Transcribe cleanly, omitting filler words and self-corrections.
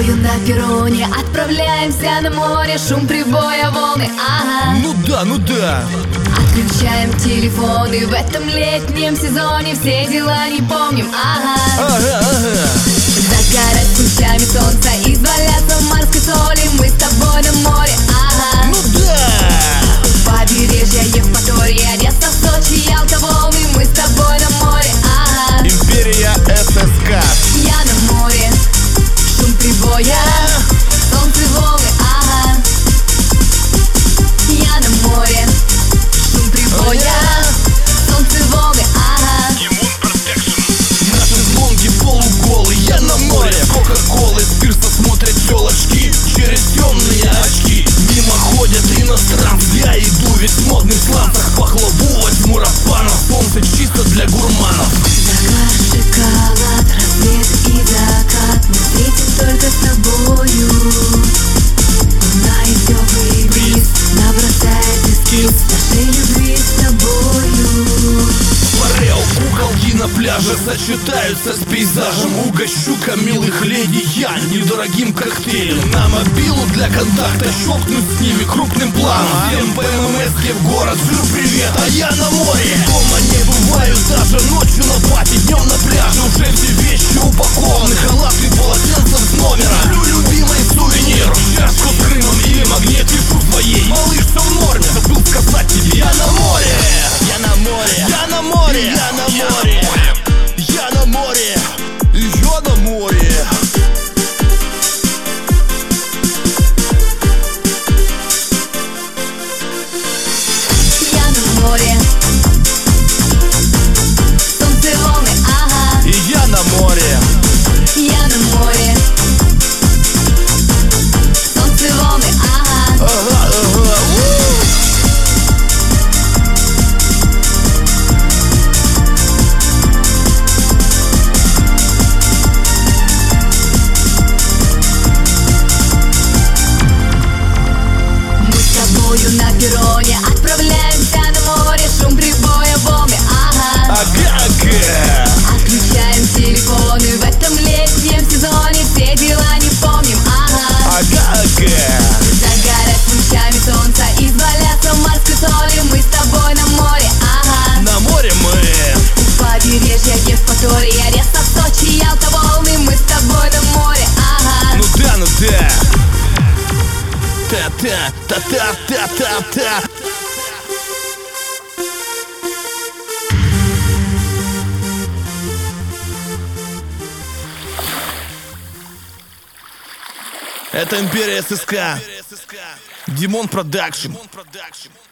тобою на перроне отправляемся на море, шум прибоя, волны, ага. Ну да. Отключаем телефоны в этом летнем сезоне, все дела не помним, ага. Загорать лучами солнца, изваляться в морской соли, мы с тобой на море, ага. Ну да. Побережье Евпатория, Одесса, Сочи, Ялта, волны, мы с тобой на море, ага. Империя ССК. Я на море, шум прибоя, солнце, волны, ага. Я на море, шум прибоя, солнце, волны, ага. На шезлонге полуголый, я на море. Кока-колы, спирса смотрят телочки через темные очки. Мимо ходят иностранцы, я иду весь в модных сланцах. Пахлаву возьму рапанов, солнце чисто для гурманов. Закат, шоколад, рассвет и закат, мы встретим только с тобою. Луна и теплый бриз набросает эскиз нашей любви с тобою. Парел, куколки на пляже сочетаются с пейзажем. Угощу-ка милых леди я недорогим коктейлем. На мобилу для контакта щелкнуть с ними крупным планом. Всем по ММСке в город шлю привет, а я на море. Дома не бываю даже ночью на пати, днем на пляже. Уже все вещи упакованы, халат и полотенца с номера. Люблю любимый сувенир, чашку с Крымом или магнит пишу своей. Малыш, все в норме, забыл сказать тебе, я на море. Я на море, я на море, я на море, я на море, я на море. Я на море, солнце, волны, ага. И я на море. Я на море, солнце, волны, ага. На перроне отправляемся на море, шум прибоя, волны, ага. Отключаем телефоны в этом летнем сезоне, все дела не помним, ага. Загорать лучами солнца, изваляться в морской соли, мы с тобой на море, ага. На море мы. Побережье Евпатория, Одесса, Сочи, Ялта, волны, мы с тобой на море, ага. Ну да. Та-та-та-та-та-та-та. Это Империя ССК. Димон Продакшн.